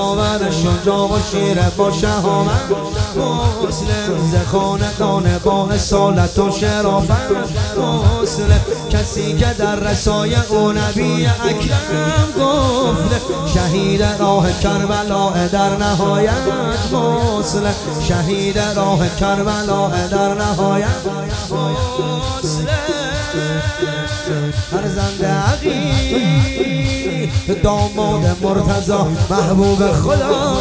داور شجاع و شیر با شهامت، مسلم ز خاندان با اصالت و شرافت، مسلم کسی که در رسای او نبی اکرم گفت، شهید راه کربلا در نهایت، مسلم شهید راه کربلا در نهایت، مسلم فرزند عقیل داماد مرتضی محبوب خدا،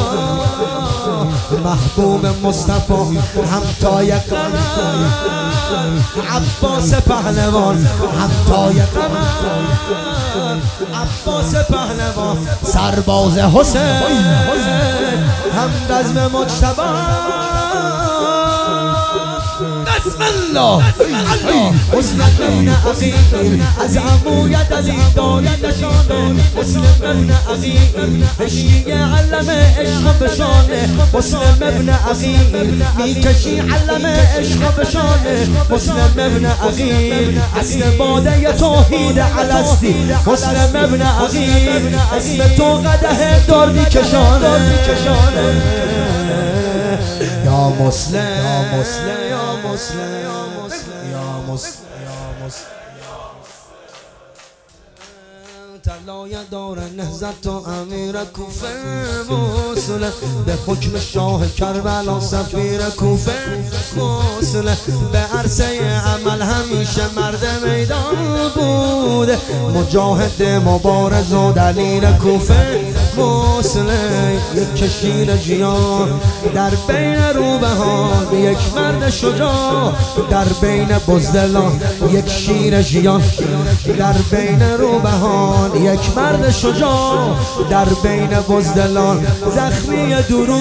محبوب مصطفی همتای قمر، عباس پهلوان همتای قمر، عباس پهلوان سرباز حسین همرزم مجتبی. بسم الله مسلم ابن عقیل از عموی دلی دارد نشانه، مسلم ابن عقیل عشقی علم عشق بشانه، مسلم ابن عقیل میکشی علم عشق بشانه، مسلم ابن عقیل اصل باده توحید الستی، مسلم ابن عقیل اسم تو قدح دار میکشانه، یا مسلم یا مسلم یا مسلم یا مسلم طلایه دار نهضت و امیر کوفه، مسلم به حکم شاه کربلا سفیر کوفه، مسلم به عرصه عمل همیشه مرد میدان بود، مجاهد مبارز و دلیل کوفه، مسلم یک شیر جیان در بین روبهان، یک مرد شجاع در بین بزدلان، یک شیر جیان در بین روبهان، یک مرد شجاع در بین بزدلان، زخمی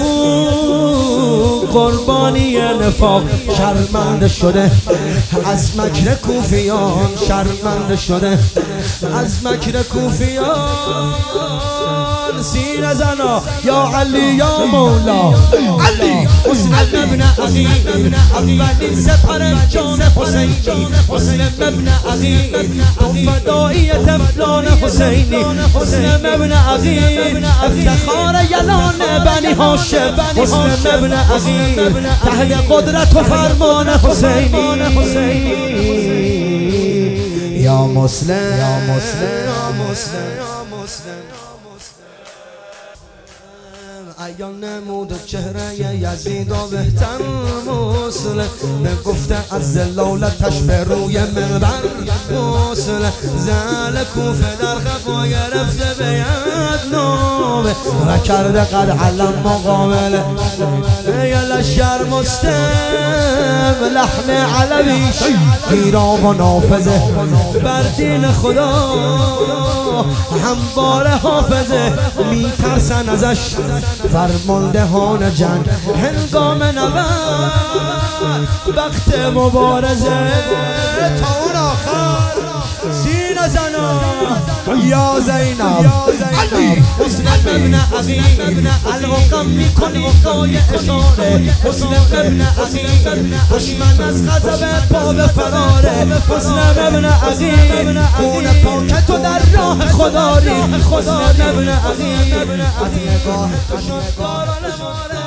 دروغ قربانی نفاق، شرمنده شده از مکر کوفیان، شرمنده شده از مکر کوفیان، سینه زنا یا علی یا مولا علی، مسلم ابن عقیل اولین سپر جان حسینی، مسلم ابن عقیل تو فدایی طفلان حسینی، مسلم ابن عقیل افتخار یلان بنی هاشم، مسلم ابن عقیل تحت قدرت و فرمان حسینی، یا مسلم یا مسلم یا مسلم یا مسلم عیان نمود و چهره یزید و بهتر، مسلم به گفته از زلالتش به روی منبر، مسلم زل کوفه در خفا گرفته به ید نامه و کرده قد علم مقابله یه لشکر مستم لحن علویش گیرام و نافذه بر دین خدا، همبار حافظه میترسن ازش فرماندهان جنگ، هنگام نبرد وقت مبارزه تا اون آخر، سینه زنا یا زینب علی، مسلم ابن عقیل القم میکنی پای اشاره، مسلم ابن عقیل دشمن از غضب پا به فراره، مسلم ابن عقیل خون پاک تو در راه خدا ریخت، مسلم ابن عقیل از نگاه تو شد داران ماره.